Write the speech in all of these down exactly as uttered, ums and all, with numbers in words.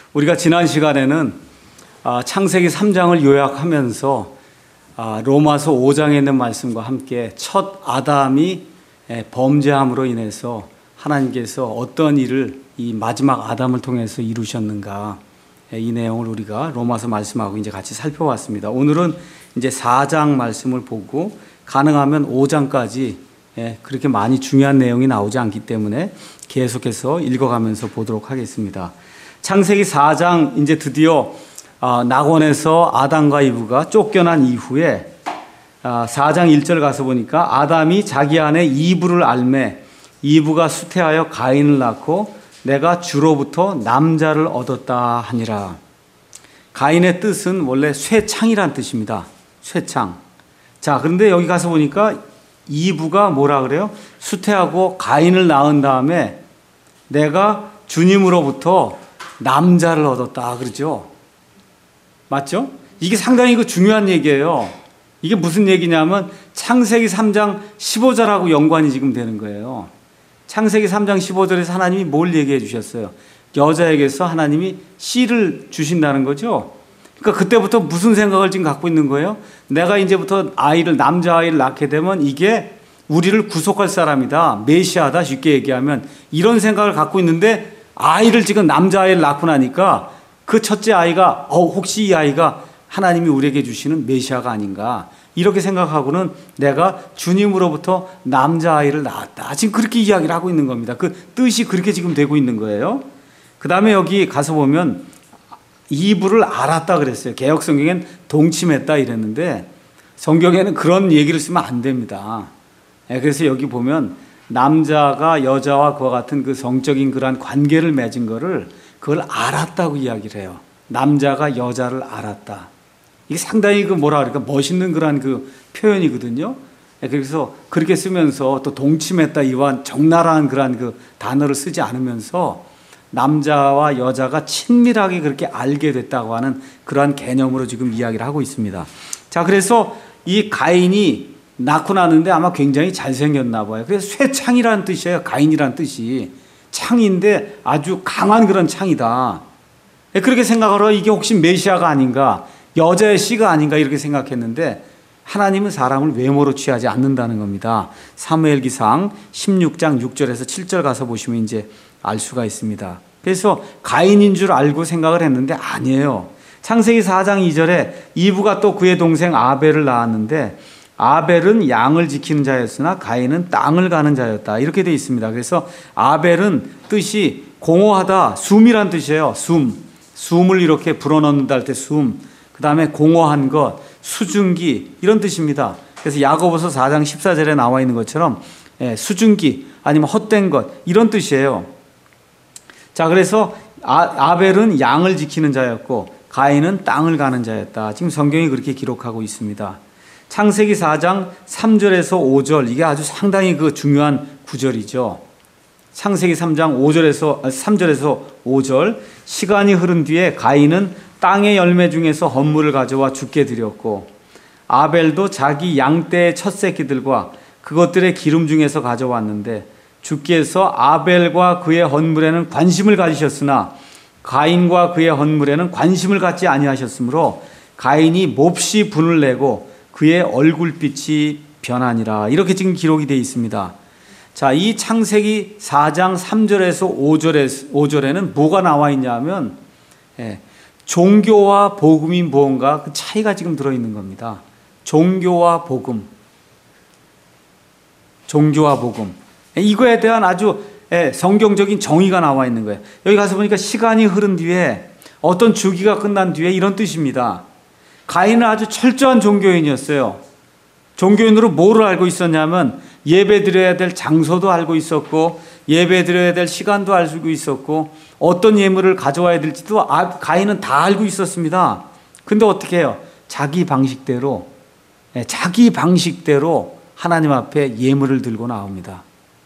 우리가 지난 시간에는 창세기 삼 장을 요약하면서 로마서 오 장에 있는 말씀과 함께 첫 아담이 범죄함으로 인해서 하나님께서 어떤 일을 이 마지막 아담을 통해서 이루셨는가, 이 내용을 우리가 로마서 말씀하고 이제 같이 살펴봤습니다. 오늘은 이제 사 장 말씀을 보고 가능하면 오 장까지 그렇게 많이 중요한 내용이 나오지 않기 때문에 계속해서 읽어가면서 보도록 하겠습니다. 창세기 사 장 이제 드디어 낙원에서 아담과 이브가 쫓겨난 이후에 사 장 일 절 가서 보니까 아담이 자기 아내 이브를 알매 이브가 수태하여 가인을 낳고 내가 주로부터 남자를 얻었다 하니라. 가인의 뜻은 원래 쇠창이란 뜻입니다. 쇠창. 자, 그런데 여기 가서 보니까 이브가 뭐라 그래요? 수태하고 가인을 낳은 다음에 내가 주님으로부터 남자를 얻었다 그러죠. 맞죠? 이게 상당히 그 중요한 얘기예요. 이게 무슨 얘기냐면 창세기 삼 장 십오 절하고 연관이 지금 되는 거예요. 창세기 삼 장 십오 절에서 하나님이 뭘 얘기해 주셨어요? 여자에게서 하나님이 씨를 주신다는 거죠. 그러니까 그때부터 무슨 생각을 지금 갖고 있는 거예요? 내가 이제부터 아이를, 남자아이를 낳게 되면 이게 우리를 구속할 사람이다, 메시아다, 쉽게 얘기하면 이런 생각을 갖고 있는데 아이를 지금 남자아이를 낳고 나니까 그 첫째 아이가 어, 혹시 이 아이가 하나님이 우리에게 주시는 메시아가 아닌가, 이렇게 생각하고는 내가 주님으로부터 남자아이를 낳았다, 지금 그렇게 이야기를 하고 있는 겁니다. 그 뜻이 그렇게 지금 되고 있는 거예요. 그 다음에 여기 가서 보면 이브를 알았다 그랬어요. 개역성경엔 동침했다 이랬는데 성경에는 그런 얘기를 쓰면 안 됩니다. 그래서 여기 보면 남자가 여자와 그와 같은 그 성적인 그러한 관계를 맺은 거를 그걸 알았다고 이야기를 해요. 남자가 여자를 알았다. 이게 상당히 그 뭐라 그럴까 멋있는 그러한 그 표현이거든요. 그래서 그렇게 쓰면서 또 동침했다 이와 적나라한 그러한 그 단어를 쓰지 않으면서 남자와 여자가 친밀하게 그렇게 알게 됐다고 하는 그러한 개념으로 지금 이야기를 하고 있습니다. 자, 그래서 이 가인이 낳고 나는데 아마 굉장히 잘생겼나 봐요. 그래서 쇠창이라는 뜻이에요. 가인이라는 뜻이 창인데 아주 강한 그런 창이다. 그렇게 생각하러 이게 혹시 메시아가 아닌가, 여자의 씨가 아닌가 이렇게 생각했는데 하나님은 사람을 외모로 취하지 않는다는 겁니다. 사무엘기상 십육 장 육 절에서 칠 절 가서 보시면 이제 알 수가 있습니다. 그래서 가인인 줄 알고 생각을 했는데 아니에요. 창세기 사 장 이 절에 이브가 또 그의 동생 아벨을 낳았는데 아벨은 양을 지키는 자였으나 가인은 땅을 가는 자였다, 이렇게 되어 있습니다. 그래서 아벨은 뜻이 공허하다, 숨이란 뜻이에요. 숨, 숨을 이렇게 불어넣는다 할 때 숨, 그 다음에 공허한 것, 수증기, 이런 뜻입니다. 그래서 야고보서 사 장 십사 절에 나와 있는 것처럼 수증기 아니면 헛된 것, 이런 뜻이에요. 자, 그래서 아, 아벨은 양을 지키는 자였고 가인은 땅을 가는 자였다. 지금 성경이 그렇게 기록하고 있습니다. 창세기 사 장 삼 절에서 오 절, 이게 아주 상당히 그 중요한 구절이죠. 창세기 삼 장 오 절에서 삼 절에서 오 절, 시간이 흐른 뒤에 가인은 땅의 열매 중에서 헌물을 가져와 주께 드렸고 아벨도 자기 양떼의 첫 새끼들과 그것들의 기름 중에서 가져왔는데 주께서 아벨과 그의 헌물에는 관심을 가지셨으나 가인과 그의 헌물에는 관심을 갖지 아니하셨으므로 가인이 몹시 분을 내고 그의 얼굴빛이 변하니라, 이렇게 지금 기록이 되어 있습니다. 자, 이 창세기 사 장 삼 절에서 오 절에, 오 절에는 뭐가 나와 있냐면 예, 종교와 복음이 무언가 그 차이가 지금 들어있는 겁니다. 종교와 복음, 종교와 복음, 이거에 대한 아주 성경적인 정의가 나와 있는 거예요. 여기 가서 보니까 시간이 흐른 뒤에, 어떤 주기가 끝난 뒤에, 이런 뜻입니다. 가인은 아주 철저한 종교인이었어요. 종교인으로 뭐를 알고 있었냐면 예배 드려야 될 장소도 알고 있었고 예배 드려야 될 시간도 알고 있었고 어떤 예물을 가져와야 될지도 가인은 다 알고 있었습니다. 근데 어떻게 해요? 자기 방식대로, 자기 방식대로 하나님 앞에 예물을 들고 나옵니다.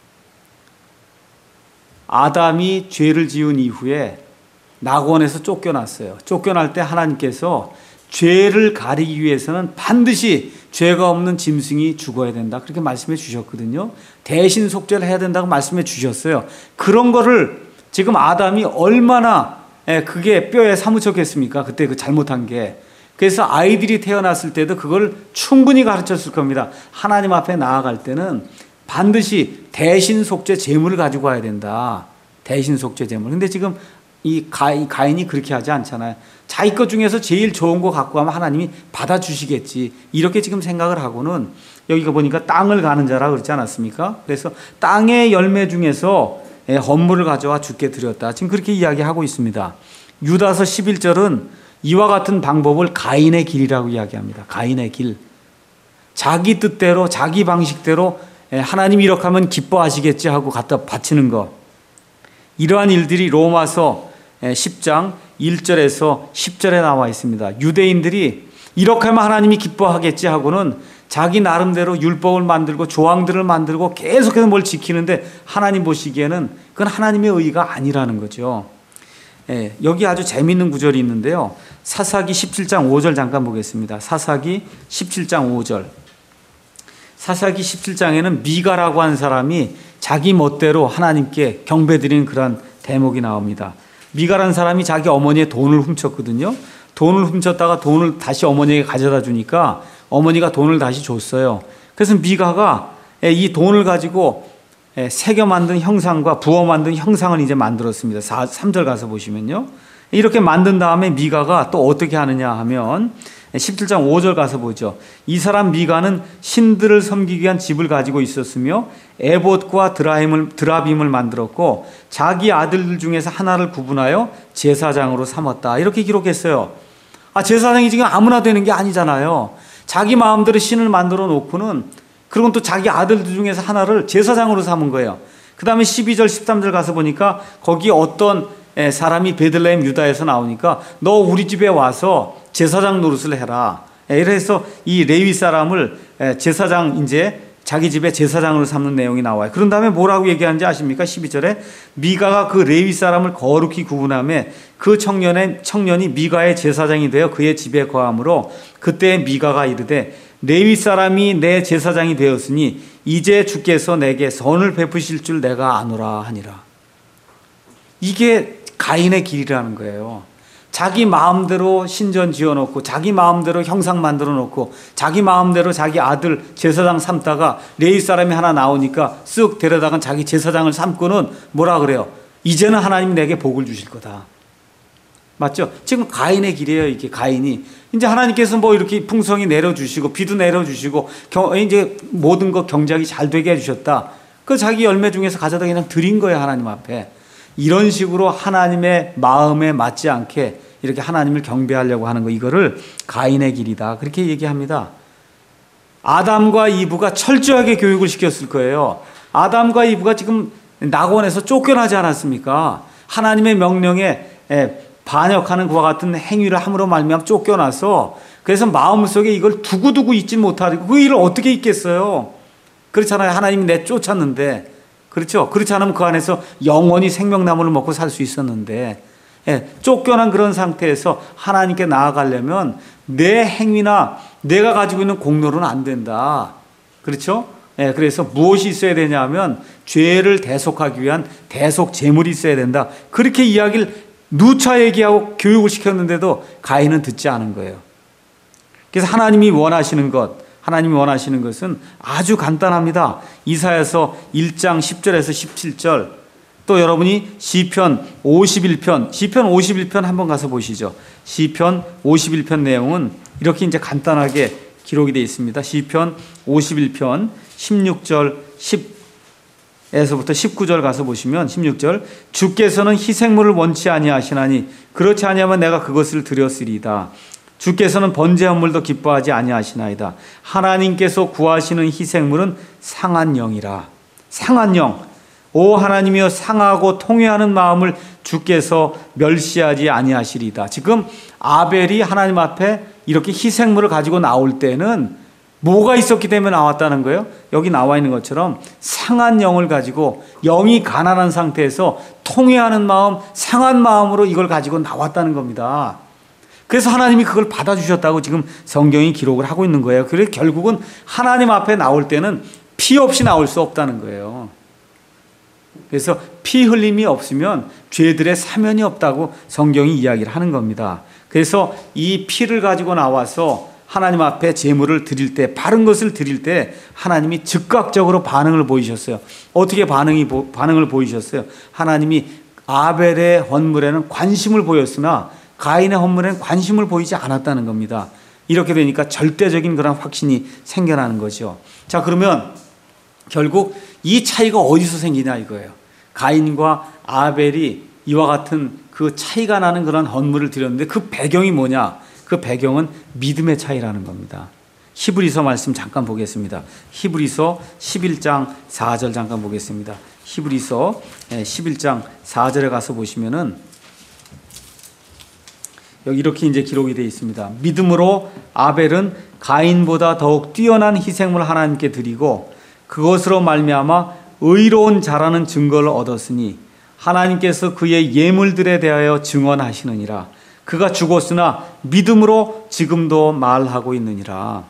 아담이 죄를 지은 이후에 낙원에서 쫓겨났어요. 쫓겨날 때 하나님께서 죄를 가리기 위해서는 반드시 죄가 없는 짐승이 죽어야 된다, 그렇게 말씀해 주셨거든요. 대신 속죄를 해야 된다고 말씀해 주셨어요. 그런 거를 지금 아담이 얼마나 예, 그게 뼈에 사무쳤겠습니까? 그때 그 잘못한 게. 그래서 아이들이 태어났을 때도 그걸 충분히 가르쳤을 겁니다. 하나님 앞에 나아갈 때는 반드시 대신 속죄 제물을 가지고 와야 된다. 대신 속죄 제물. 근데 지금 이 가인, 가인이 그렇게 하지 않잖아요. 자기 것 중에서 제일 좋은 거 갖고 가면 하나님이 받아주시겠지. 이렇게 지금 생각을 하고는 여기가 보니까 땅을 가는 자라 그러지 않았습니까? 그래서 땅의 열매 중에서 헌물을 가져와 주께 드렸다. 지금 그렇게 이야기하고 있습니다. 유다서 십일 절은 이와 같은 방법을 가인의 길이라고 이야기합니다. 가인의 길. 자기 뜻대로 자기 방식대로 하나님이 이렇게 하면 기뻐하시겠지 하고 갖다 바치는 것. 이러한 일들이 로마서 십 장 일 절에서 십 절에 나와 있습니다. 유대인들이 이렇게 하면 하나님이 기뻐하겠지 하고는 자기 나름대로 율법을 만들고 조항들을 만들고 계속해서 뭘 지키는데 하나님 보시기에는 그건 하나님의 의가 아니라는 거죠. 예, 여기 아주 재미있는 구절이 있는데요. 사사기 십칠 장 오 절 잠깐 보겠습니다. 사사기 십칠 장 오 절. 사사기 십칠 장에는 미가라고 하는 사람이 자기 멋대로 하나님께 경배드리는 그런 대목이 나옵니다. 미가라는 사람이 자기 어머니의 돈을 훔쳤거든요. 돈을 훔쳤다가 돈을 다시 어머니에게 가져다 주니까 어머니가 돈을 다시 줬어요. 그래서 미가가 이 돈을 가지고 새겨 만든 형상과 부어 만든 형상을 이제 만들었습니다. 삼 절 가서 보시면요. 이렇게 만든 다음에 미가가 또 어떻게 하느냐 하면 십칠 장 오 절 가서 보죠. 이 사람 미가는 신들을 섬기기 위한 집을 가지고 있었으며 에봇과 드라임을, 드라빔을 만들었고 자기 아들들 중에서 하나를 구분하여 제사장으로 삼았다. 이렇게 기록했어요. 아, 제사장이 지금 아무나 되는 게 아니잖아요. 자기 마음대로 신을 만들어 놓고는 그리고 또 자기 아들들 중에서 하나를 제사장으로 삼은 거예요. 그 다음에 십이 절 십삼 절 가서 보니까 거기 어떤 사람이 베들레헴 유다에서 나오니까 너 우리 집에 와서 제사장 노릇을 해라. 이래서 이 레위 사람을 제사장 이제 자기 집에 제사장으로 삼는 내용이 나와요. 그런 다음에 뭐라고 얘기하는지 아십니까? 십이 절에 미가가 그 레위 사람을 거룩히 구분하며 그 청년의, 청년이 미가의 제사장이 되어 그의 집에 거함으로 그때 미가가 이르되 레위 사람이 내 제사장이 되었으니 이제 주께서 내게 선을 베푸실 줄 내가 아노라 하니라. 이게 가인의 길이라는 거예요. 자기 마음대로 신전 지어놓고 자기 마음대로 형상 만들어 놓고 자기 마음대로 자기 아들 제사장 삼다가 레위 사람이 하나 나오니까 쓱 데려다가 자기 제사장을 삼고는 뭐라 그래요? 이제는 하나님이 내게 복을 주실 거다. 맞죠? 지금 가인의 길이에요. 이게 가인이 이제 하나님께서 뭐 이렇게 풍성이 내려주시고 비도 내려주시고 경, 이제 모든 것 경작이 잘 되게 해주셨다. 그 자기 열매 중에서 가져다 그냥 드린 거예요. 하나님 앞에. 이런 식으로 하나님의 마음에 맞지 않게 이렇게 하나님을 경배하려고 하는 거, 이거를 가인의 길이다. 그렇게 얘기합니다. 아담과 이브가 철저하게 교육을 시켰을 거예요. 아담과 이브가 지금 낙원에서 쫓겨나지 않았습니까? 하나님의 명령에 반역하는 그와 같은 행위를 함으로 말미암아 쫓겨나서 그래서 마음속에 이걸 두고두고 잊지 못하고 그 일을 어떻게 잊겠어요? 그렇잖아요. 하나님이 내 쫓았는데. 그렇죠? 그렇지 않으면 그 안에서 영원히 생명나무를 먹고 살 수 있었는데, 예, 쫓겨난 그런 상태에서 하나님께 나아가려면 내 행위나 내가 가지고 있는 공로는 안 된다. 그렇죠? 예, 그래서 무엇이 있어야 되냐 하면 죄를 대속하기 위한 대속 제물이 있어야 된다. 그렇게 이야기를 누차 얘기하고 교육을 시켰는데도 가인은 듣지 않은 거예요. 그래서 하나님이 원하시는 것, 하나님이 원하시는 것은 아주 간단합니다. 이사야서 일 장 십 절에서 십칠 절, 또 여러분이 시편 오십일 편, 시편 오십일 편 한번 가서 보시죠. 시편 오십일 편 내용은 이렇게 이제 간단하게 기록이 되어 있습니다. 시편 오십일 편 십육 절 십에서부터 십구 절 가서 보시면 십육 절, 주께서는 희생물을 원치 아니하시나니 그렇지 아니하면 내가 그것을 드렸으리이다. 주께서는 번제 헌물도 기뻐하지 아니하시나이다. 하나님께서 구하시는 희생물은 상한 영이라. 상한 영. 오 하나님이여, 상하고 통회하는 마음을 주께서 멸시하지 아니하시리이다. 지금 아벨이 하나님 앞에 이렇게 희생물을 가지고 나올 때는 뭐가 있었기 때문에 나왔다는 거예요? 여기 나와 있는 것처럼 상한 영을 가지고, 영이 가난한 상태에서 통회하는 마음, 상한 마음으로 이걸 가지고 나왔다는 겁니다. 그래서 하나님이 그걸 받아주셨다고 지금 성경이 기록을 하고 있는 거예요. 그래서 결국은 하나님 앞에 나올 때는 피 없이 나올 수 없다는 거예요. 그래서 피 흘림이 없으면 죄들의 사면이 없다고 성경이 이야기를 하는 겁니다. 그래서 이 피를 가지고 나와서 하나님 앞에 제물을 드릴 때, 바른 것을 드릴 때 하나님이 즉각적으로 반응을 보이셨어요. 어떻게 반응이 반응을 보이셨어요? 하나님이 아벨의 헌물에는 관심을 보였으나 가인의 헌물에는 관심을 보이지 않았다는 겁니다. 이렇게 되니까 절대적인 그런 확신이 생겨나는 거죠. 자, 그러면 결국 이 차이가 어디서 생기냐 이거예요. 가인과 아벨이 이와 같은 그 차이가 나는 그런 헌물을 드렸는데 그 배경이 뭐냐? 그 배경은 믿음의 차이라는 겁니다. 히브리서 말씀 잠깐 보겠습니다. 히브리서 십일 장 사 절 잠깐 보겠습니다. 히브리서 십일 장 사 절에 가서 보시면은 여기 이렇게 이제 기록이 되어 있습니다. 믿음으로 아벨은 가인보다 더욱 뛰어난 희생을 하나님께 드리고 그것으로 말미암아 의로운 자라는 증거를 얻었으니 하나님께서 그의 예물들에 대하여 증언하시느니라. 그가 죽었으나 믿음으로 지금도 말하고 있느니라.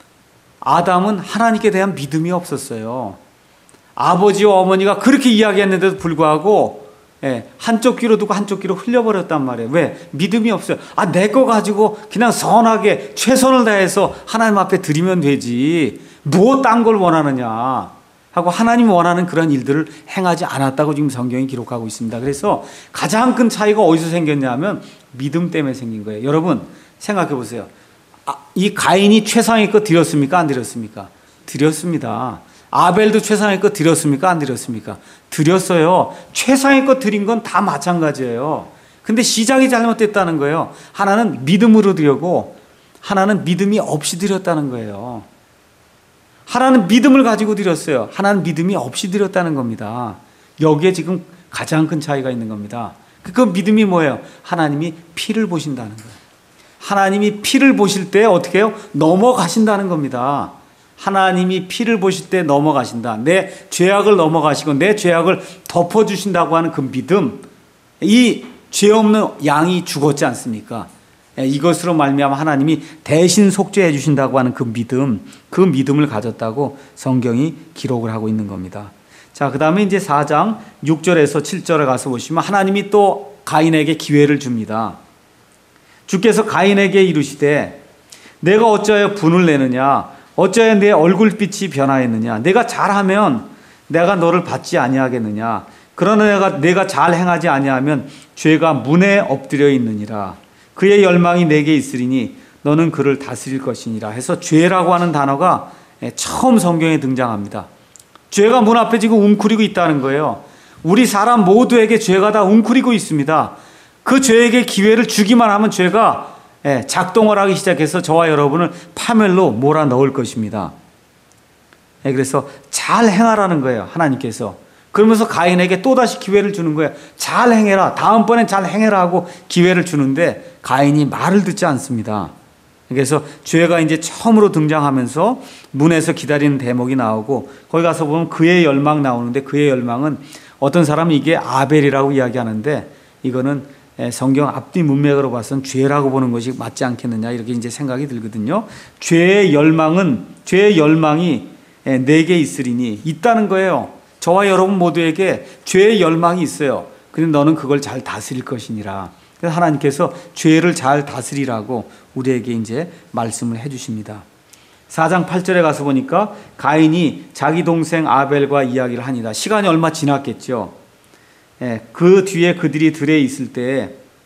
아담은 하나님께 대한 믿음이 없었어요. 아버지와 어머니가 그렇게 이야기했는데도 불구하고 예, 한쪽 귀로 두고 한쪽 귀로 흘려버렸단 말이에요. 왜? 믿음이 없어요. 아, 내 거 가지고 그냥 선하게 최선을 다해서 하나님 앞에 드리면 되지. 뭐 딴 걸 원하느냐 하고 하나님 원하는 그런 일들을 행하지 않았다고 지금 성경이 기록하고 있습니다. 그래서 가장 큰 차이가 어디서 생겼냐면 믿음 때문에 생긴 거예요. 여러분 생각해 보세요. 아, 이 가인이 최상의 것 드렸습니까? 안 드렸습니까? 드렸습니다. 아벨도 최상의 것 드렸습니까? 안 드렸습니까? 드렸어요. 최상의 것 드린 건 다 마찬가지예요. 근데 시작이 잘못됐다는 거예요. 하나는 믿음으로 드렸고 하나는 믿음이 없이 드렸다는 거예요. 하나는 믿음을 가지고 드렸어요. 하나는 믿음이 없이 드렸다는 겁니다. 여기에 지금 가장 큰 차이가 있는 겁니다. 그 믿음이 뭐예요? 하나님이 피를 보신다는 거예요. 하나님이 피를 보실 때 어떻게 해요? 넘어가신다는 겁니다. 하나님이 피를 보실 때 넘어가신다. 내 죄악을 넘어가시고 내 죄악을 덮어주신다고 하는 그 믿음. 이 죄 없는 양이 죽었지 않습니까? 이것으로 말미암아 하나님이 대신 속죄해 주신다고 하는 그 믿음, 그 믿음을 가졌다고 성경이 기록을 하고 있는 겁니다. 자, 그 다음에 이제 사 장 육 절에서 칠 절에 가서 보시면 하나님이 또 가인에게 기회를 줍니다. 주께서 가인에게 이르시되 내가 어찌하여 분을 내느냐? 어찌하여 내 얼굴빛이 변하였느냐? 내가 잘하면 내가 너를 받지 아니하겠느냐? 그러나 내가, 내가 잘 행하지 아니하면 죄가 문에 엎드려 있느니라. 그의 열망이 내게 있으리니 너는 그를 다스릴 것이니라 해서 죄라고 하는 단어가 처음 성경에 등장합니다. 죄가 문 앞에 지금 웅크리고 있다는 거예요. 우리 사람 모두에게 죄가 다 웅크리고 있습니다. 그 죄에게 기회를 주기만 하면 죄가 작동을 하기 시작해서 저와 여러분을 파멸로 몰아넣을 것입니다. 그래서 잘 행하라는 거예요. 하나님께서. 그러면서 가인에게 또다시 기회를 주는 거예요. 잘 행해라. 다음번엔 잘 행해라 하고 기회를 주는데 가인이 말을 듣지 않습니다. 그래서 죄가 이제 처음으로 등장하면서 문에서 기다리는 대목이 나오고 거기 가서 보면 그의 열망 나오는데 그의 열망은 어떤 사람은 이게 아벨이라고 이야기하는데 이거는 성경 앞뒤 문맥으로 봐서는 죄라고 보는 것이 맞지 않겠느냐 이렇게 이제 생각이 들거든요. 죄의 열망은 죄의 열망이 내게 있으리니 있다는 거예요. 저와 여러분 모두에게 죄의 열망이 있어요. 그런데 너는 그걸 잘 다스릴 것이니라. 그래서 하나님께서 죄를 잘 다스리라고 우리에게 이제 말씀을 해주십니다. 사 장 팔 절에 가서 보니까 가인이 자기 동생 아벨과 이야기를 하니다. 시간이 얼마 지났겠죠. 예, 그 뒤에 그들이 들에 있을 때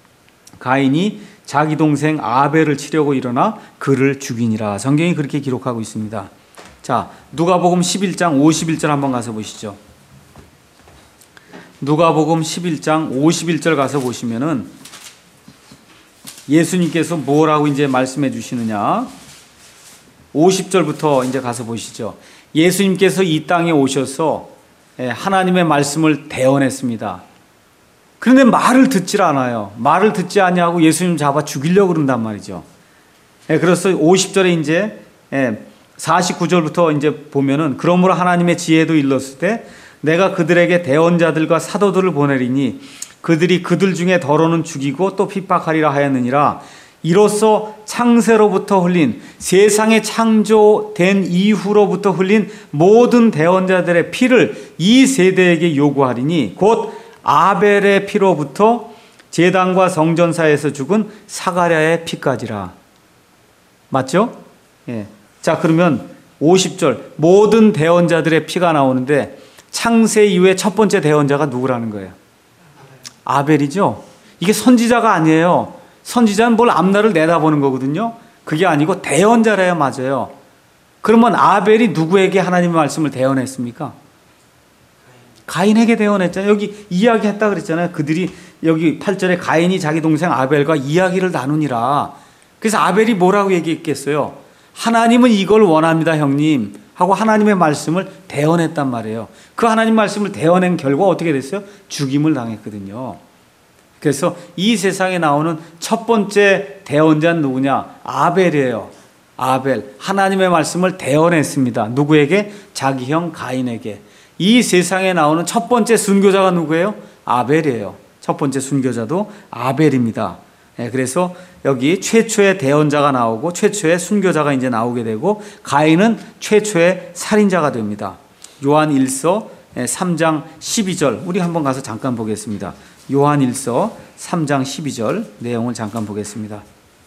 가인이 자기 동생 아벨을 치려고 일어나 그를 죽이니라. 성경이 그렇게 기록하고 있습니다. 자, 누가복음 십일 장 오십일 절 한번 가서 보시죠. 누가복음 십일 장 오십일 절 가서 보시면은 예수님께서 뭐라고 이제 말씀해 주시느냐. 오십 절부터 이제 가서 보시죠. 예수님께서 이 땅에 오셔서 하나님의 말씀을 대언했습니다. 그런데 말을 듣질 않아요. 말을 듣지 아니하고 예수님 잡아 죽이려고 그런단 말이죠. 그래서 오십 절에 이제 사십구 절부터 이제 보면은 그러므로 하나님의 지혜도 일렀을 때 내가 그들에게 대언자들과 사도들을 보내리니 그들이 그들 중에 더러는 죽이고 또 핍박하리라 하였느니라. 이로써 창세로부터 흘린, 세상의 창조된 이후로부터 흘린 모든 대언자들의 피를 이 세대에게 요구하리니 곧 아벨의 피로부터 제단과 성전사에서 죽은 사가랴의 피까지라. 맞죠? 예. 자, 그러면 오십 절 모든 대언자들의 피가 나오는데 창세 이후에 첫 번째 대언자가 누구라는 거예요? 아벨이죠. 이게 선지자가 아니에요. 선지자는 뭘 앞날을 내다보는 거거든요. 그게 아니고 대언자라야 맞아요. 그러면 아벨이 누구에게 하나님의 말씀을 대언했습니까? 가인에게 대언했잖아요. 여기 이야기했다 그랬잖아요. 그들이 여기 팔 절에 가인이 자기 동생 아벨과 이야기를 나누니라. 그래서 아벨이 뭐라고 얘기했겠어요? 하나님은 이걸 원합니다, 형님 하고 하나님의 말씀을 대언했단 말이에요. 그 하나님 말씀을 대언한 결과 어떻게 됐어요? 죽임을 당했거든요. 그래서 이 세상에 나오는 첫 번째 대언자는 누구냐? 아벨이에요. 아벨. 하나님의 말씀을 대언했습니다. 누구에게? 자기 형 가인에게. 이 세상에 나오는 첫 번째 순교자가 누구예요? 아벨이에요. 첫 번째 순교자도 아벨입니다. 네, 그래서 여기 최초의 대언자가 나오고 최초의 순교자가 이제 나오게 되고 가인은 최초의 살인자가 됩니다. 요한 일서 삼 장 십이 절 우리 한번 가서 잠깐 보겠습니다. 요한 일서 삼 장 십이 절 내용을 잠깐 보겠습니다.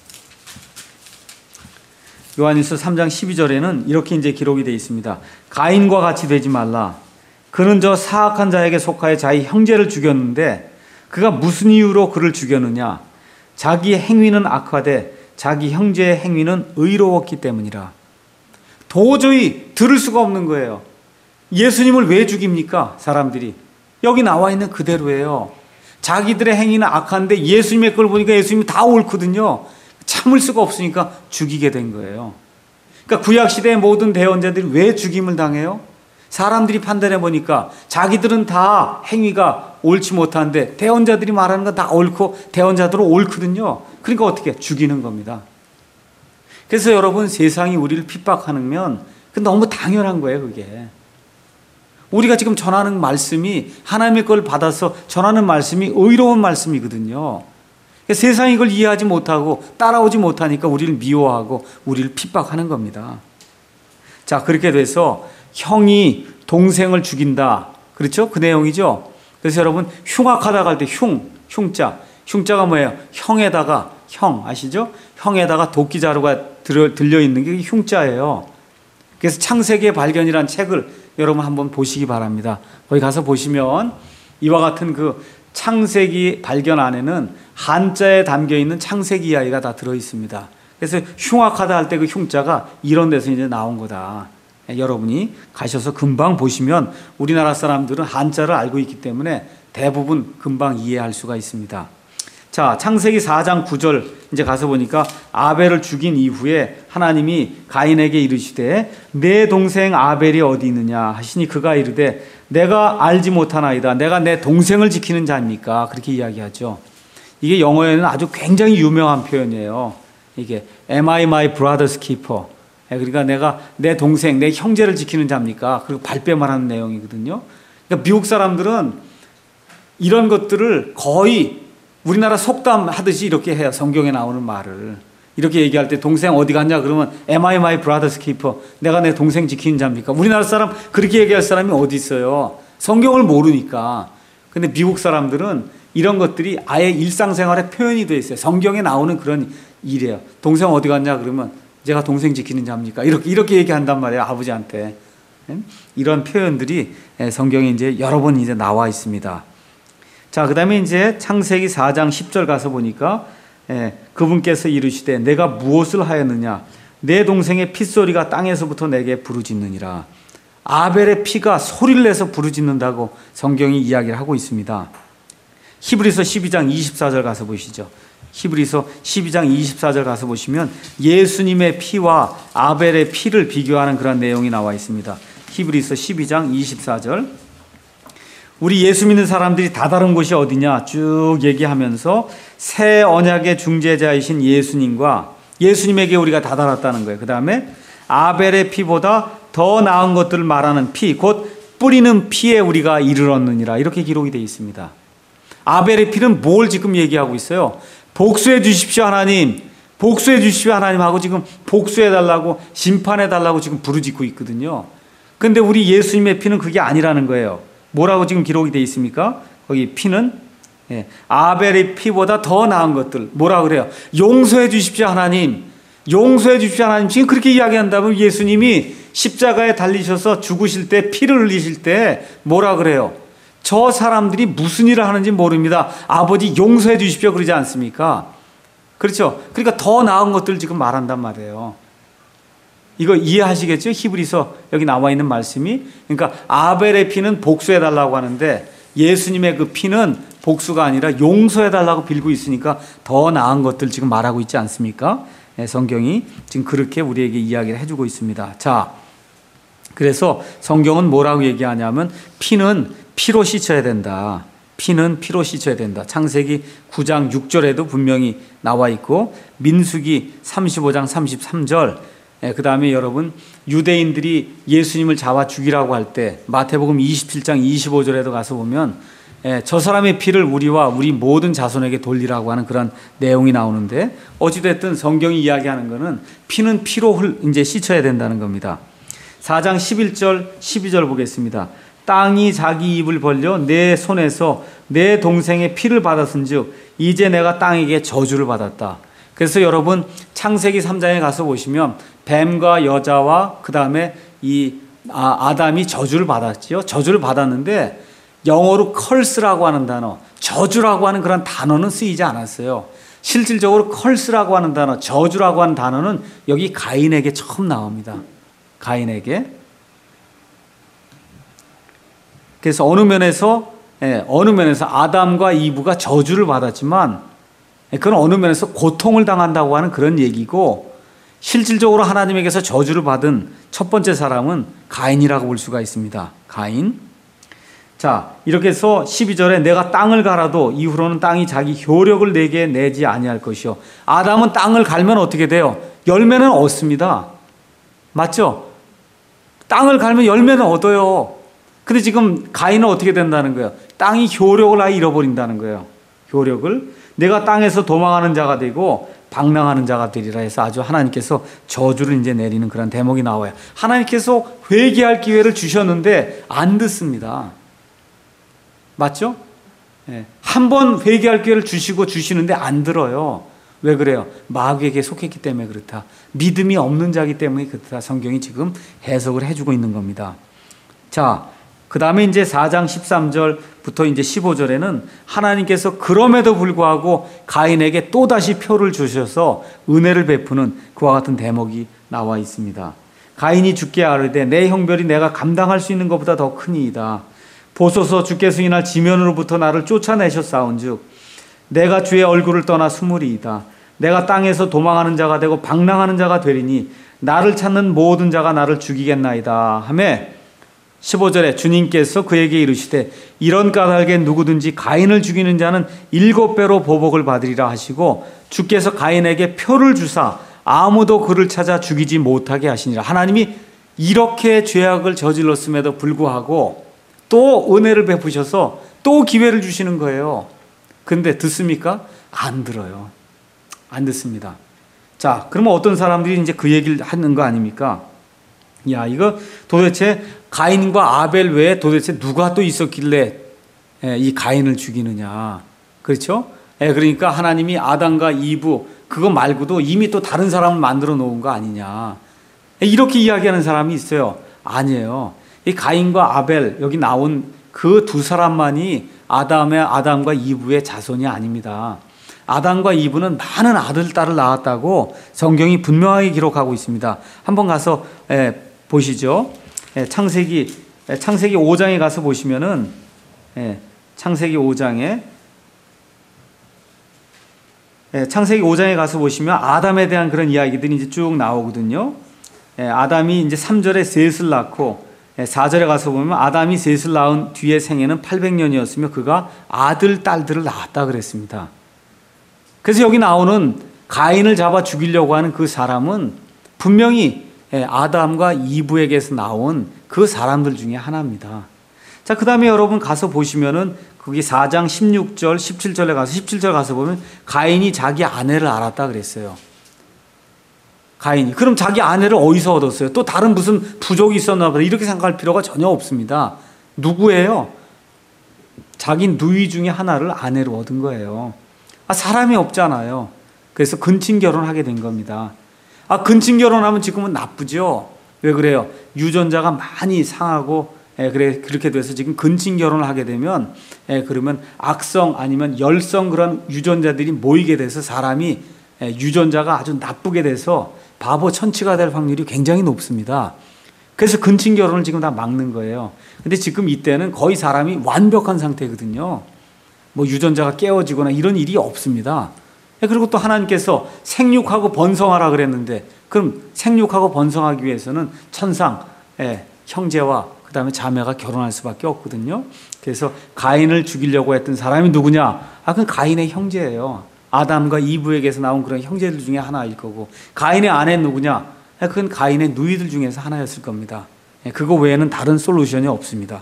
요한 일서 삼 장 십이 절에는 이렇게 이제 기록이 되어 있습니다. 가인과 같이 되지 말라. 그는 저 사악한 자에게 속하여 자기 형제를 죽였는데 그가 무슨 이유로 그를 죽였느냐? 자기 행위는 악하되 자기 형제의 행위는 의로웠기 때문이라. 도저히 들을 수가 없는 거예요. 예수님을 왜 죽입니까? 사람들이. 여기 나와 있는 그대로예요. 자기들의 행위는 악한데 예수님의 걸 보니까 예수님이 다 옳거든요. 참을 수가 없으니까 죽이게 된 거예요. 그러니까 구약시대의 모든 대언자들이 왜 죽임을 당해요? 사람들이 판단해 보니까 자기들은 다 행위가 옳지 못한데 대언자들이 말하는 건 다 옳고 대언자들은 옳거든요. 그러니까 어떻게? 죽이는 겁니다. 그래서 여러분 세상이 우리를 핍박하면 너무 당연한 거예요, 그게. 우리가 지금 전하는 말씀이 하나님의 걸 받아서 전하는 말씀이 의로운 말씀이거든요. 세상이 이걸 이해하지 못하고 따라오지 못하니까 우리를 미워하고 우리를 핍박하는 겁니다. 자, 그렇게 돼서 형이 동생을 죽인다. 그렇죠? 그 내용이죠. 그래서 여러분 흉악하다고 할 때 흉, 흉자. 흉자가 뭐예요? 형에다가 형 아시죠? 형에다가 도끼자루가 들어, 들려있는 게 흉자예요. 그래서 창세기의 발견이란 책을 여러분 한번 보시기 바랍니다. 거기 가서 보시면 이와 같은 그 창세기 발견 안에는 한자에 담겨있는 창세기 이야기가 다 들어있습니다. 그래서 흉악하다 할 때 그 흉자가 이런 데서 이제 나온 거다. 여러분이 가셔서 금방 보시면 우리나라 사람들은 한자를 알고 있기 때문에 대부분 금방 이해할 수가 있습니다. 자, 창세기 사 장 구 절 이제 가서 보니까 아벨을 죽인 이후에 하나님이 가인에게 이르시되 내 동생 아벨이 어디 있느냐 하시니 그가 이르되 내가 알지 못하나이다. 내가 내 동생을 지키는 자입니까? 그렇게 이야기하죠. 이게 영어에는 아주 굉장히 유명한 표현이에요. 이게 Am I my brother's keeper? 그러니까 내가 내 동생, 내 형제를 지키는 자입니까? 그리고 발뺌을 하는 내용이거든요. 그러니까 미국 사람들은 이런 것들을 거의 우리나라 속담 하듯이 이렇게 해요. 성경에 나오는 말을. 이렇게 얘기할 때 동생 어디 갔냐 그러면 Am I my brother's keeper? 내가 내 동생 지키는 자입니까? 우리나라 사람 그렇게 얘기할 사람이 어디 있어요? 성경을 모르니까. 근데 미국 사람들은 이런 것들이 아예 일상생활에 표현이 돼 있어요. 성경에 나오는 그런 일이에요. 동생 어디 갔냐 그러면 제가 동생 지키는 자입니까? 이렇게, 이렇게 얘기한단 말이에요. 아버지한테. 이런 표현들이 성경에 이제 여러 번 이제 나와 있습니다. 자, 그 다음에 이제 창세기 사 장 십 절 가서 보니까 예, 그분께서 이르시되 내가 무엇을 하였느냐? 내 동생의 핏소리가 땅에서부터 내게 부르짖느니라. 아벨의 피가 소리를 내서 부르짖는다고 성경이 이야기를 하고 있습니다. 히브리서 십이 장 이십사 절 가서 보시죠. 히브리서 십이 장 이십사 절 가서 보시면 예수님의 피와 아벨의 피를 비교하는 그런 내용이 나와 있습니다. 히브리서 십이 장 이십사 절. 우리 예수 믿는 사람들이 다다른 곳이 어디냐 쭉 얘기하면서 새 언약의 중재자이신 예수님과 예수님에게 우리가 다다랐다는 거예요. 그 다음에 아벨의 피보다 더 나은 것들을 말하는 피, 곧 뿌리는 피에 우리가 이르렀느니라. 이렇게 기록이 되어 있습니다. 아벨의 피는 뭘 지금 얘기하고 있어요? 복수해 주십시오 하나님. 복수해 주십시오 하나님하고 지금 복수해 달라고 심판해 달라고 지금 부르짖고 있거든요. 근데 우리 예수님의 피는 그게 아니라는 거예요. 뭐라고 지금 기록이 되어 있습니까? 거기 피는 예, 아벨의 피보다 더 나은 것들. 뭐라 그래요? 용서해 주십시오 하나님. 용서해 주십시오 하나님. 지금 그렇게 이야기한다면 예수님이 십자가에 달리셔서 죽으실 때, 피를 흘리실 때 뭐라 그래요? 저 사람들이 무슨 일을 하는지 모릅니다. 아버지 용서해 주십시오 그러지 않습니까? 그렇죠? 그러니까 더 나은 것들을 지금 말한단 말이에요. 이거 이해하시겠죠? 히브리서 여기 나와 있는 말씀이. 그러니까 아벨의 피는 복수해 달라고 하는데 예수님의 그 피는 복수가 아니라 용서해 달라고 빌고 있으니까 더 나은 것들 지금 말하고 있지 않습니까? 성경이 지금 그렇게 우리에게 이야기를 해주고 있습니다. 자, 그래서 성경은 뭐라고 얘기하냐면 피는 피로 씻어야 된다. 피는 피로 씻어야 된다. 창세기 구 장 육 절에도 분명히 나와 있고 민수기 삼십오 장 삼십삼 절, 그 다음에 여러분 유대인들이 예수님을 잡아 죽이라고 할 때 마태복음 이십칠 장 이십오 절에도 가서 보면 저 사람의 피를 우리와 우리 모든 자손에게 돌리라고 하는 그런 내용이 나오는데 어찌됐든 성경이 이야기하는 것은 피는 피로 이제 씻어야 된다는 겁니다. 사 장 십일 절 십이 절 보겠습니다. 땅이 자기 입을 벌려 내 손에서 내 동생의 피를 받았은즉 이제 내가 땅에게 저주를 받았다. 그래서 여러분 창세기 삼 장에 가서 보시면 뱀과 여자와 그 다음에 이 아, 아담이 저주를 받았지요. 저주를 받았는데 영어로 컬스라고 하는 단어, 저주라고 하는 그런 단어는 쓰이지 않았어요. 실질적으로 컬스라고 하는 단어, 저주라고 하는 단어는 여기 가인에게 처음 나옵니다. 가인에게. 그래서 어느 면에서 예, 어느 면에서 아담과 이브가 저주를 받았지만 그건 어느 면에서 고통을 당한다고 하는 그런 얘기고 실질적으로 하나님에게서 저주를 받은 첫 번째 사람은 가인이라고 볼 수가 있습니다. 가인. 자, 이렇게 해서 십이 절에 내가 땅을 갈아도 이후로는 땅이 자기 효력을 내게 내지 아니할 것이요. 아담은 땅을 갈면 어떻게 돼요? 열매는 얻습니다. 맞죠? 땅을 갈면 열매는 얻어요. 근데 지금 가인은 어떻게 된다는 거예요? 땅이 효력을 아예 잃어버린다는 거예요. 효력을. 내가 땅에서 도망하는 자가 되고 방랑하는 자가 되리라 해서 아주 하나님께서 저주를 이제 내리는 그런 대목이 나와요. 하나님께서 회개할 기회를 주셨는데 안 듣습니다. 맞죠? 네. 한 번 회개할 기회를 주시고 주시는데 안 들어요. 왜 그래요? 마귀에게 속했기 때문에 그렇다. 믿음이 없는 자이기 때문에 그렇다. 성경이 지금 해석을 해주고 있는 겁니다. 자, 그 다음에 이제 사 장 십삼 절부터 이제 십오 절에는 하나님께서 그럼에도 불구하고 가인에게 또다시 표를 주셔서 은혜를 베푸는 그와 같은 대목이 나와 있습니다. 가인이 주께 아뢰되 내 형벌이 내가 감당할 수 있는 것보다 더 크니이다. 보소서 주께서 이날 지면으로부터 나를 쫓아내셨사온즉 내가 주의 얼굴을 떠나 숨으리이다. 내가 땅에서 도망하는 자가 되고 방랑하는 자가 되리니 나를 찾는 모든 자가 나를 죽이겠나이다 하매 십오 절에 주님께서 그에게 이르시되 이런 까닭에 누구든지 가인을 죽이는 자는 일곱 배로 보복을 받으리라 하시고 주께서 가인에게 표를 주사 아무도 그를 찾아 죽이지 못하게 하시니라. 하나님이 이렇게 죄악을 저질렀음에도 불구하고 또 은혜를 베푸셔서 또 기회를 주시는 거예요. 근데 듣습니까? 안 들어요. 안 듣습니다. 자, 그러면 어떤 사람들이 이제 그 얘기를 하는 거 아닙니까? 야, 이거 도대체 가인과 아벨 외에 도대체 누가 또 있었길래 이 가인을 죽이느냐. 그렇죠? 그러니까 하나님이 아담과 이브 그거 말고도 이미 또 다른 사람을 만들어 놓은 거 아니냐. 이렇게 이야기하는 사람이 있어요. 아니에요. 이 가인과 아벨 여기 나온 그 두 사람만이 아담의 아담과 이브의 자손이 아닙니다. 아담과 이브는 많은 아들, 딸을 낳았다고 성경이 분명하게 기록하고 있습니다. 한번 가서 예, 보시죠. 예, 창세기 예, 창세기 오 장에 가서 보시면은 예, 창세기 오 장에 예, 창세기 오 장에 가서 보시면 아담에 대한 그런 이야기들이 이제 쭉 나오거든요. 예, 아담이 이제 삼 절에 셋을 낳고 예, 사 절에 가서 보면 아담이 셋을 낳은 뒤의 생애는 팔백 년이었으며 그가 아들, 딸들을 낳았다 그랬습니다. 그래서 여기 나오는 가인을 잡아 죽이려고 하는 그 사람은 분명히 아담과 이브에게서 나온 그 사람들 중에 하나입니다. 자, 그 다음에 여러분 가서 보시면은 거기 사 장 십육 절, 십칠 절에 가서 십칠 절 가서 보면 가인이 자기 아내를 알았다 그랬어요. 가인이. 그럼 자기 아내를 어디서 얻었어요? 또 다른 무슨 부족이 있었나 보다. 이렇게 생각할 필요가 전혀 없습니다. 누구예요? 자기 누이 중에 하나를 아내로 얻은 거예요. 아, 사람이 없잖아요. 그래서 근친 결혼하게 된 겁니다. 아, 근친 결혼하면 지금은 나쁘죠? 왜 그래요? 유전자가 많이 상하고, 예, 그래, 그렇게 돼서 지금 근친 결혼을 하게 되면, 예, 그러면 악성 아니면 열성 그런 유전자들이 모이게 돼서 사람이, 예, 유전자가 아주 나쁘게 돼서 바보 천치가 될 확률이 굉장히 높습니다. 그래서 근친 결혼을 지금 다 막는 거예요. 근데 지금 이때는 거의 사람이 완벽한 상태거든요. 뭐 유전자가 깨어지거나 이런 일이 없습니다. 그리고 또 하나님께서 생육하고 번성하라 그랬는데, 그럼 생육하고 번성하기 위해서는 천상, 예, 형제와 그 다음에 자매가 결혼할 수밖에 없거든요. 그래서 가인을 죽이려고 했던 사람이 누구냐? 아, 그건 가인의 형제예요. 아담과 이브에게서 나온 그런 형제들 중에 하나일 거고, 가인의 아내는 누구냐? 그건 가인의 누이들 중에서 하나였을 겁니다. 그거 외에는 다른 솔루션이 없습니다.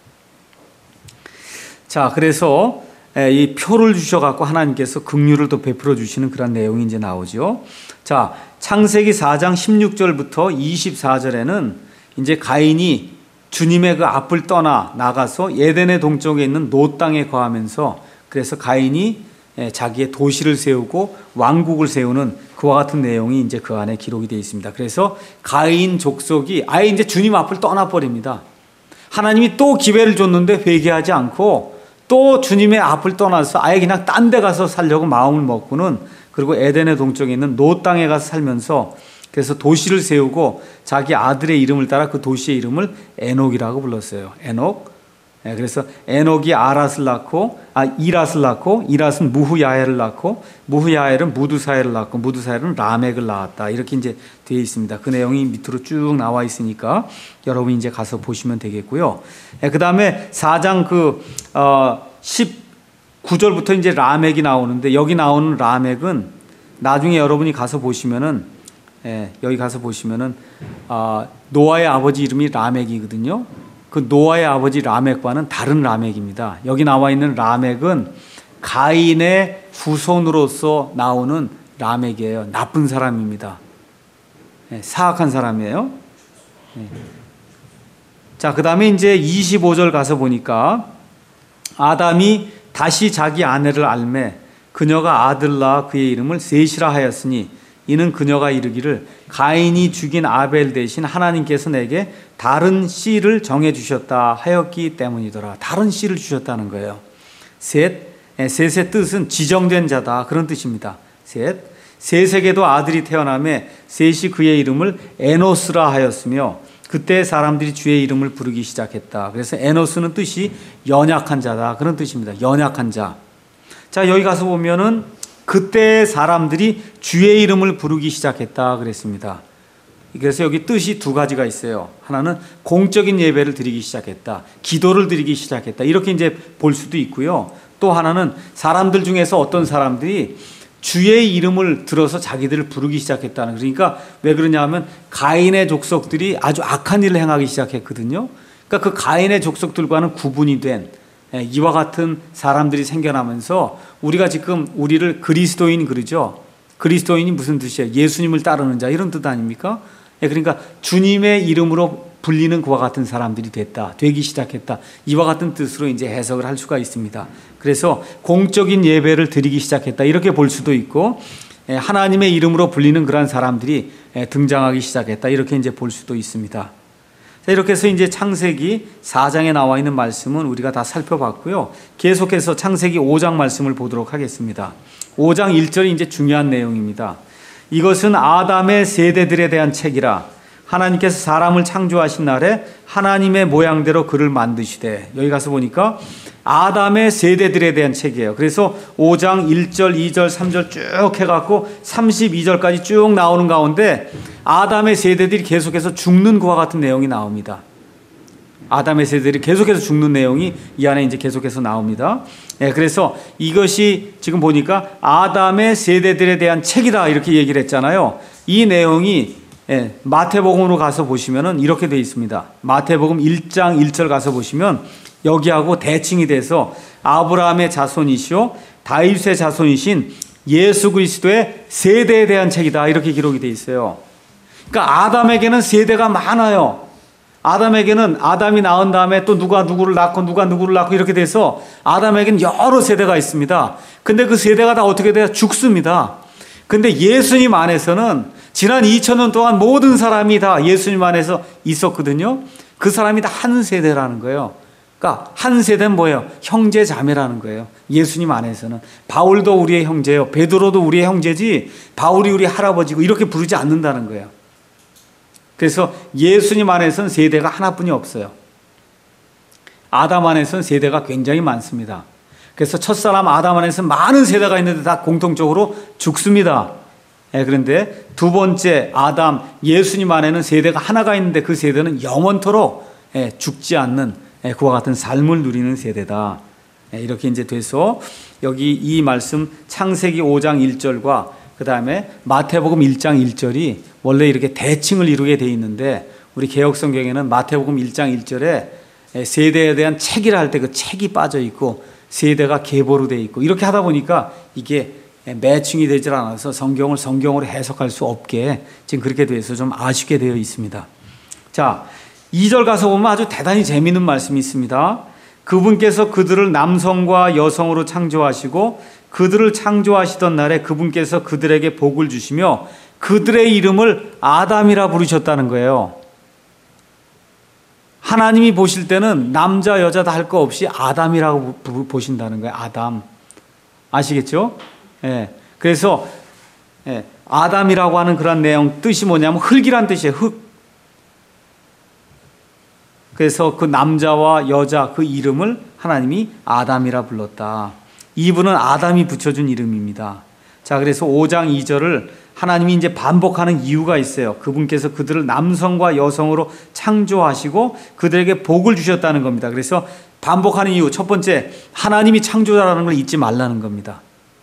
자, 그래서 이 표를 주셔갖고 하나님께서 긍휼을 또 베풀어 주시는 그런 내용이 이제 나오죠. 자, 창세기 사 장 십육 절부터 이십사 절에는 이제 가인이 주님의 그 앞을 떠나 나가서 에덴의 동쪽에 있는 노 땅에 거하면서, 그래서 가인이 자기의 도시를 세우고 왕국을 세우는 그와 같은 내용이 이제 그 안에 기록이 되어 있습니다. 그래서 가인 족속이 아예 이제 주님 앞을 떠나버립니다. 하나님이 또 기회를 줬는데 회개하지 않고 또 주님의 앞을 떠나서 아예 그냥 딴 데 가서 살려고 마음을 먹고는, 그리고 에덴의 동쪽에 있는 노 땅에 가서 살면서 그래서 도시를 세우고 자기 아들의 이름을 따라 그 도시의 이름을 에녹이라고 불렀어요. 에녹. 네, 그래서 에녹이 아랏을 낳고, 아, 이랏을 낳고, 이랏은 무후야엘을 낳고, 무후야엘은 무두사엘을 낳고, 무두사엘은 라멕을 낳았다. 이렇게 이제 되어 있습니다. 그 내용이 밑으로 쭉 나와 있으니까 여러분이 이제 가서 보시면 되겠고요. 네, 그 다음에 사 장 그, 어, 십구 절부터 이제 라멕이 나오는데, 여기 나오는 라멕은 나중에 여러분이 가서 보시면은, 예, 여기 가서 보시면은, 어, 노아의 아버지 이름이 라멕이거든요. 그 노아의 아버지 라멕과는 다른 라멕입니다. 여기 나와 있는 라멕은 가인의 후손으로서 나오는 라멕이에요. 나쁜 사람입니다. 네, 사악한 사람이에요. 네. 자, 그 다음에 이제 이십오 절 가서 보니까 아담이 다시 자기 아내를 알매 그녀가 아들 낳아 그의 이름을 셋이라 하였으니 이는 그녀가 이르기를 가인이 죽인 아벨 대신 하나님께서 내게 다른 씨를 정해주셨다 하였기 때문이더라. 다른 씨를 주셨다는 거예요. 셋, 셋의 뜻은 지정된 자다, 그런 뜻입니다. 셋, 셋에게도 아들이 태어나매 셋이 그의 이름을 에노스라 하였으며 그때 사람들이 주의 이름을 부르기 시작했다. 그래서 에노스는 뜻이 연약한 자다, 그런 뜻입니다. 연약한 자. 자, 여기 가서 보면은 그때 사람들이 주의 이름을 부르기 시작했다 그랬습니다. 그래서 여기 뜻이 두 가지가 있어요. 하나는 공적인 예배를 드리기 시작했다, 기도를 드리기 시작했다, 이렇게 이제 볼 수도 있고요. 또 하나는 사람들 중에서 어떤 사람들이 주의 이름을 들어서 자기들을 부르기 시작했다는, 그러니까 왜 그러냐 하면 가인의 족속들이 아주 악한 일을 행하기 시작했거든요. 그러니까 그 가인의 족속들과는 구분이 된 이와 같은 사람들이 생겨나면서 우리가 지금 우리를 그리스도인 그러죠. 그리스도인이 무슨 뜻이에요? 예수님을 따르는 자, 이런 뜻 아닙니까? 그러니까 주님의 이름으로 불리는 그와 같은 사람들이 됐다, 되기 시작했다, 이와 같은 뜻으로 이제 해석을 할 수가 있습니다. 그래서 공적인 예배를 드리기 시작했다, 이렇게 볼 수도 있고, 하나님의 이름으로 불리는 그러한 사람들이 등장하기 시작했다, 이렇게 이제 볼 수도 있습니다. 자, 이렇게 해서 이제 창세기 사 장에 나와 있는 말씀은 우리가 다 살펴봤고요. 계속해서 창세기 오 장 말씀을 보도록 하겠습니다. 오 장 일 절이 이제 중요한 내용입니다. 이것은 아담의 세대들에 대한 책이라 하나님께서 사람을 창조하신 날에 하나님의 모양대로 그를 만드시되, 여기 가서 보니까 아담의 세대들에 대한 책이에요. 그래서 오 장 일 절, 이 절, 삼 절 쭉 해갖고 삼십이 절까지 쭉 나오는 가운데 아담의 세대들이 계속해서 죽는 그와 같은 내용이 나옵니다. 아담의 세대들이 계속해서 죽는 내용이 이 안에 이제 계속해서 나옵니다. 예, 그래서 이것이 지금 보니까 아담의 세대들에 대한 책이다, 이렇게 얘기를 했잖아요. 이 내용이 예, 마태복음으로 가서 보시면은 이렇게 되어 있습니다. 마태복음 일 장 일 절 가서 보시면 여기하고 대칭이 돼서 아브라함의 자손이시오 다윗의 자손이신 예수 그리스도의 세대에 대한 책이다. 이렇게 기록이 되어 있어요. 그러니까 아담에게는 세대가 많아요. 아담에게는 아담이 낳은 다음에 또 누가 누구를 낳고 누가 누구를 낳고 이렇게 돼서 아담에게는 여러 세대가 있습니다. 근데 그 세대가 다 어떻게 돼요? 죽습니다. 근데 예수님 안에서는 지난 이천 년 동안 모든 사람이 다 예수님 안에서 있었거든요. 그 사람이 다 한 세대라는 거예요. 그러니까 한 세대는 뭐예요? 형제 자매라는 거예요. 예수님 안에서는. 바울도 우리의 형제예요. 베드로도 우리의 형제지 바울이 우리 할아버지고 이렇게 부르지 않는다는 거예요. 그래서 예수님 안에서는 세대가 하나뿐이 없어요. 아담 안에서는 세대가 굉장히 많습니다. 그래서 첫사람 아담 안에서는 많은 세대가 있는데 다 공통적으로 죽습니다. 예, 그런데 두 번째 아담 예수님 안에는 세대가 하나가 있는데 그 세대는 영원토록 예, 죽지 않는 예, 그와 같은 삶을 누리는 세대다. 예, 이렇게 이제 돼서 여기 이 말씀 창세기 오 장 일 절과 그 다음에 마태복음 일 장 일 절이 원래 이렇게 대칭을 이루게 돼 있는데 우리 개역성경에는 마태복음 일 장 일 절에 세대에 대한 책이라 할 때 그 책이 빠져 있고 세대가 계보로 돼 있고 이렇게 하다 보니까 이게 매칭이 되질 않아서 성경을 성경으로 해석할 수 없게 지금 그렇게 돼서 좀 아쉽게 되어 있습니다. 자, 이 절 가서 보면 아주 대단히 재미있는 말씀이 있습니다. 그분께서 그들을 남성과 여성으로 창조하시고 그들을 창조하시던 날에 그분께서 그들에게 복을 주시며 그들의 이름을 아담이라 부르셨다는 거예요. 하나님이 보실 때는 남자 여자 다 할 거 없이 아담이라고 보신다는 거예요. 아담. 아시겠죠? 예. 그래서 예. 아담이라고 하는 그런 내용 뜻이 뭐냐면 흙이란 뜻이에요. 흙. 그래서 그 남자와 여자 그 이름을 하나님이 아담이라 불렀다. 이분은 아담이 붙여준 이름입니다. 자, 그래서 오 장 이 절을 하나님이 이제 반복하는 이유가 있어요. 그분께서 그들을 남성과 여성으로 창조하시고 그들에게 복을 주셨다는 겁니다. 그래서 반복하는 이유 첫 번째, 하나님이 창조자라는 걸 잊지 말라는 겁니다.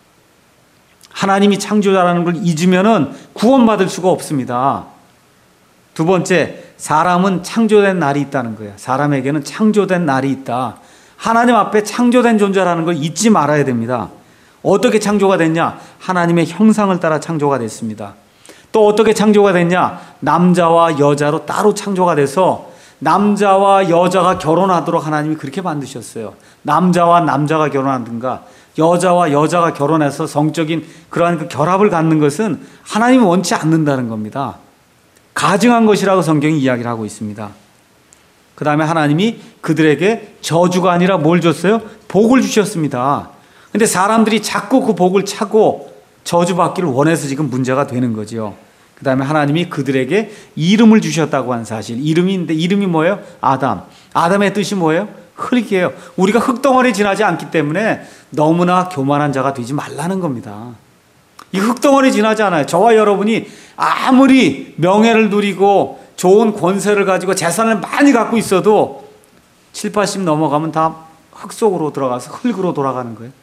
하나님이 창조자라는 걸 잊으면은 구원받을 수가 없습니다. 두 번째, 사람은 창조된 날이 있다는 거예요. 사람에게는 창조된 날이 있다. 하나님 앞에 창조된 존재라는 걸 잊지 말아야 됩니다. 어떻게 창조가 됐냐? 하나님의 형상을 따라 창조가 됐습니다. 또 어떻게 창조가 됐냐? 남자와 여자로 따로 창조가 돼서 남자와 여자가 결혼하도록 하나님이 그렇게 만드셨어요. 남자와 남자가 결혼하든가 여자와 여자가 결혼해서 성적인 그러한 그 결합을 갖는 것은 하나님이 원치 않는다는 겁니다. 가증한 것이라고 성경이 이야기를 하고 있습니다. 그 다음에 하나님이 그들에게 저주가 아니라 뭘 줬어요? 복을 주셨습니다. 근데 사람들이 자꾸 그 복을 차고 저주받기를 원해서 지금 문제가 되는 거죠. 그 다음에 하나님이 그들에게 이름을 주셨다고 하는 사실. 이름인데 이름이 뭐예요? 아담. 아담의 뜻이 뭐예요? 흙이에요. 우리가 흙덩어리 지나지 않기 때문에 너무나 교만한 자가 되지 말라는 겁니다. 이 흙덩어리 지나지 않아요. 저와 여러분이 아무리 명예를 누리고 좋은 권세를 가지고 재산을 많이 갖고 있어도 칠, 팔십 넘어가면 다 흙 속으로 들어가서 흙으로 돌아가는 거예요.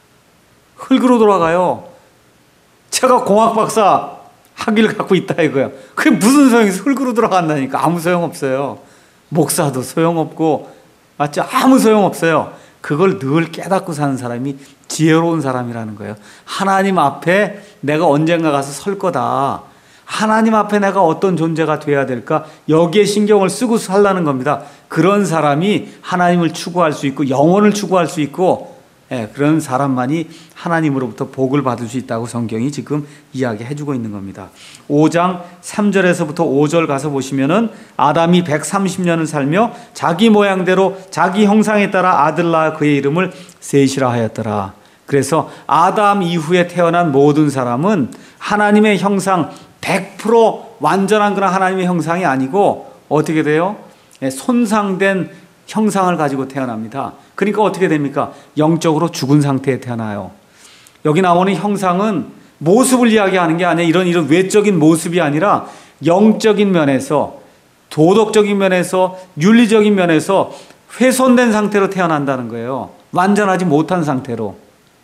흙으로 돌아가요. 제가 공학 박사 학위를 갖고 있다 이거예요. 그게 무슨 소용이 있어? 흙으로 돌아간다니까. 아무 소용없어요. 목사도 소용없고 맞죠? 아무 소용없어요. 그걸 늘 깨닫고 사는 사람이 지혜로운 사람이라는 거예요. 하나님 앞에 내가 언젠가 가서 설 거다. 하나님 앞에 내가 어떤 존재가 돼야 될까? 여기에 신경을 쓰고 살라는 겁니다. 그런 사람이 하나님을 추구할 수 있고 영혼을 추구할 수 있고 예, 그런 사람만이 하나님으로부터 복을 받을 수 있다고 성경이 지금 이야기해주고 있는 겁니다. 오 장 삼 절에서부터 오 절 가서 보시면은 아담이 백삼십 년을 살며 자기 모양대로 자기 형상에 따라 아들 낳아 그의 이름을 셋이라 하였더라. 그래서 아담 이후에 태어난 모든 사람은 하나님의 형상 백 퍼센트 완전한 그런 하나님의 형상이 아니고 어떻게 돼요? 예, 손상된 형상을 가지고 태어납니다. 그러니까 어떻게 됩니까? 영적으로 죽은 상태에 태어나요. 여기 나오는 형상은 모습을 이야기하는 게 아니라 이런 이런 외적인 모습이 아니라 영적인 면에서 도덕적인 면에서 윤리적인 면에서 훼손된 상태로 태어난다는 거예요. 완전하지 못한 상태로.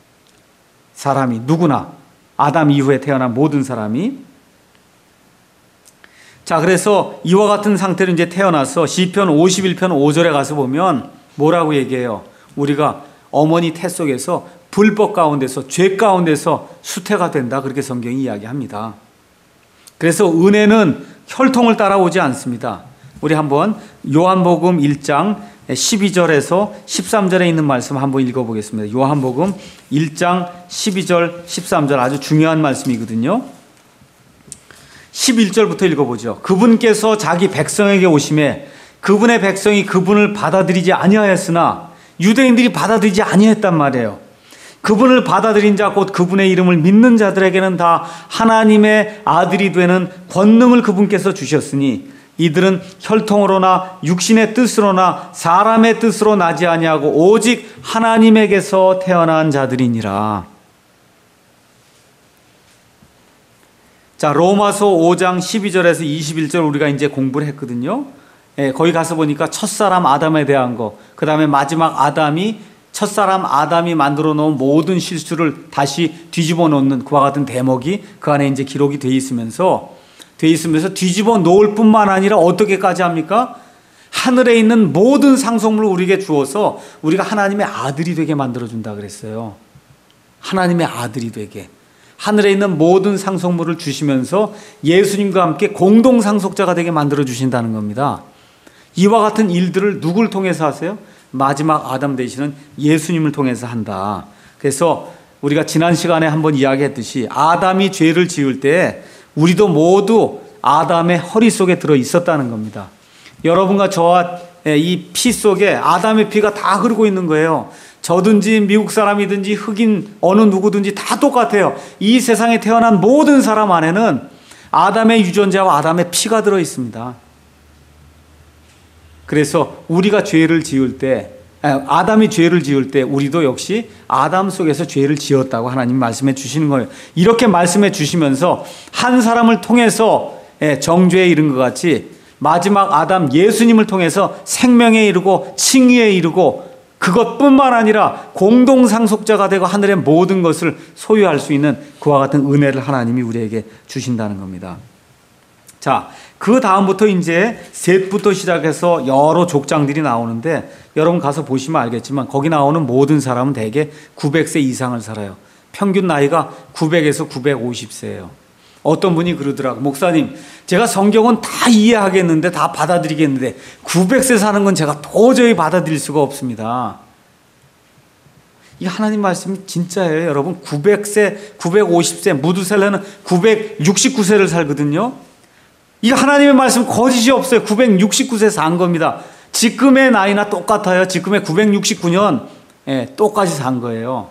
사람이 누구나 아담 이후에 태어난 모든 사람이 자, 그래서 이와 같은 상태로 이제 태어나서 시편 오십일 편 오 절에 가서 보면 뭐라고 얘기해요? 우리가 어머니 태 속에서 불법 가운데서, 죄 가운데서 수태가 된다, 그렇게 성경이 이야기합니다. 그래서 은혜는 혈통을 따라오지 않습니다. 우리 한번 요한복음 일 장 십이 절에서 십삼 절에 있는 말씀 한번 읽어보겠습니다. 요한복음 일 장 십이 절 십삼 절, 아주 중요한 말씀이거든요. 십일 절부터 읽어보죠. 그분께서 자기 백성에게 오심에 그분의 백성이 그분을 받아들이지 아니하였으나 유대인들이 받아들이지 아니했단 말이에요. 그분을 받아들인 자 곧 그분의 이름을 믿는 자들에게는 다 하나님의 아들이 되는 권능을 그분께서 주셨으니 이들은 혈통으로나 육신의 뜻으로나 사람의 뜻으로 나지 아니하고 오직 하나님에게서 태어난 자들이니라. 자, 로마서 오 장 십이 절에서 이십일 절 우리가 이제 공부를 했거든요. 예, 거기 가서 보니까 첫사람 아담에 대한 거, 그 다음에 마지막 아담이 첫사람 아담이 만들어 놓은 모든 실수를 다시 뒤집어 놓는 그와 같은 대목이 그 안에 이제 기록이 돼 있으면서 돼 있으면서 뒤집어 놓을 뿐만 아니라 어떻게까지 합니까? 하늘에 있는 모든 상속물을 우리에게 주어서 우리가 하나님의 아들이 되게 만들어 준다 그랬어요. 하나님의 아들이 되게. 하늘에 있는 모든 상속물을 주시면서 예수님과 함께 공동 상속자가 되게 만들어 주신다는 겁니다. 이와 같은 일들을 누굴 통해서 하세요? 마지막 아담 되시는 예수님을 통해서 한다. 그래서 우리가 지난 시간에 한번 이야기했듯이 아담이 죄를 지을 때 우리도 모두 아담의 허리 속에 들어 있었다는 겁니다. 여러분과 저와 이 피 속에 아담의 피가 다 흐르고 있는 거예요. 저든지 미국 사람이든지 흑인 어느 누구든지 다 똑같아요. 이 세상에 태어난 모든 사람 안에는 아담의 유전자와 아담의 피가 들어 있습니다. 그래서 우리가 죄를 지을 때, 아담이 죄를 지을 때 우리도 역시 아담 속에서 죄를 지었다고 하나님 말씀해 주시는 거예요. 이렇게 말씀해 주시면서 한 사람을 통해서 정죄에 이른 것 같이 마지막 아담 예수님을 통해서 생명에 이르고 칭의에 이르고 그것뿐만 아니라 공동상속자가 되고 하늘의 모든 것을 소유할 수 있는 그와 같은 은혜를 하나님이 우리에게 주신다는 겁니다. 자, 그 다음부터 이제 셋부터 시작해서 여러 족장들이 나오는데 여러분 가서 보시면 알겠지만 거기 나오는 모든 사람은 대개 구백 세 이상을 살아요. 평균 나이가 구백에서 구백오십 세예요. 어떤 분이 그러더라고. 목사님, 제가 성경은 다 이해하겠는데 다 받아들이겠는데 구백 세 사는 건 제가 도저히 받아들일 수가 없습니다. 이 하나님 말씀이 진짜예요. 여러분, 구백 세, 구백오십 세, 무두셀라는 구백육십구 세를 살거든요. 이 하나님의 말씀 거짓이 없어요. 구백육십구 세 산 겁니다. 지금의 나이나 똑같아요. 지금의 구백육십구 년 예, 똑같이 산 거예요.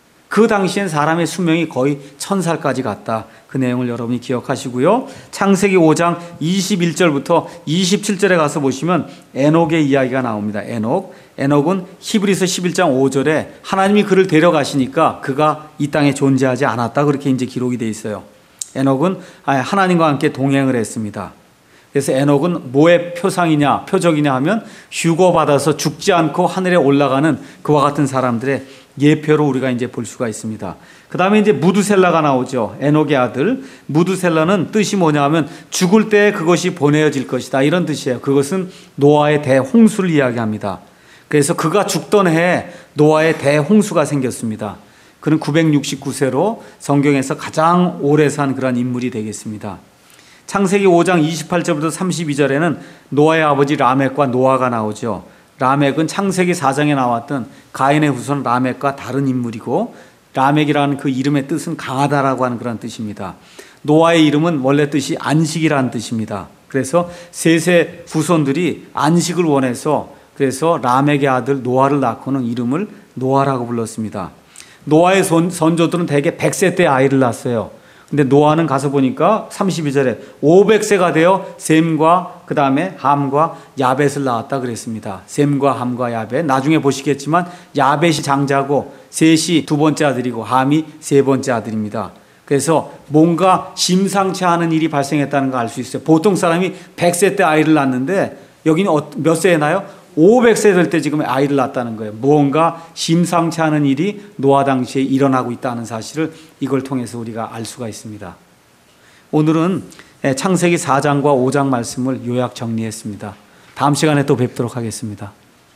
그 당시엔 사람의 수명이 거의 천 살까지 갔다. 그 내용을 여러분이 기억하시고요. 창세기 오 장 이십일 절부터 이십칠 절에 가서 보시면 에녹의 이야기가 나옵니다. 에녹. 에녹은 히브리서 십일 장 오 절에 하나님이 그를 데려가시니까 그가 이 땅에 존재하지 않았다. 그렇게 이제 기록이 돼 있어요. 에녹은 하나님과 함께 동행을 했습니다. 그래서 에녹은 뭐의 표상이냐, 표적이냐 하면 휴거받아서 죽지 않고 하늘에 올라가는 그와 같은 사람들의 예표로 우리가 이제 볼 수가 있습니다. 그 다음에 이제 무두셀라가 나오죠. 에녹의 아들. 무두셀라는 뜻이 뭐냐 하면 죽을 때 그것이 보내어질 것이다. 이런 뜻이에요. 그것은 노아의 대홍수를 이야기합니다. 그래서 그가 죽던 해에 노아의 대홍수가 생겼습니다. 그는 구백육십구 세로 성경에서 가장 오래 산 그런 인물이 되겠습니다. 창세기 오 장 이십팔 절부터 삼십이 절에는 노아의 아버지 라멕과 노아가 나오죠. 라멕은 창세기 사 장에 나왔던 가인의 후손 라멕과 다른 인물이고 라멕이라는 그 이름의 뜻은 강하다라고 하는 그런 뜻입니다. 노아의 이름은 원래 뜻이 안식이라는 뜻입니다. 그래서 셋의 후손들이 안식을 원해서 그래서 라멕의 아들 노아를 낳고는 이름을 노아라고 불렀습니다. 노아의 선조들은 대개 백 세 때 아이를 낳았어요. 근데 노아는 가서 보니까 삼십이 절에 오백 세가 되어 셈과 그 다음에 함과 야벳을 낳았다 그랬습니다. 셈과 함과 야벳. 나중에 보시겠지만 야벳이 장자고 셋이 두 번째 아들이고 함이 세 번째 아들입니다. 그래서 뭔가 심상치 않은 일이 발생했다는 걸 알 수 있어요. 보통 사람이 백 세 때 아이를 낳는데 여기는 몇 세에 나요? 오백 세 될 때 지금 아이를 낳았다는 거예요. 무언가 심상치 않은 일이 노아 당시에 일어나고 있다는 사실을 이걸 통해서 우리가 알 수가 있습니다. 오늘은 창세기 사 장과 오 장 말씀을 요약 정리했습니다. 다음 시간에 또 뵙도록 하겠습니다.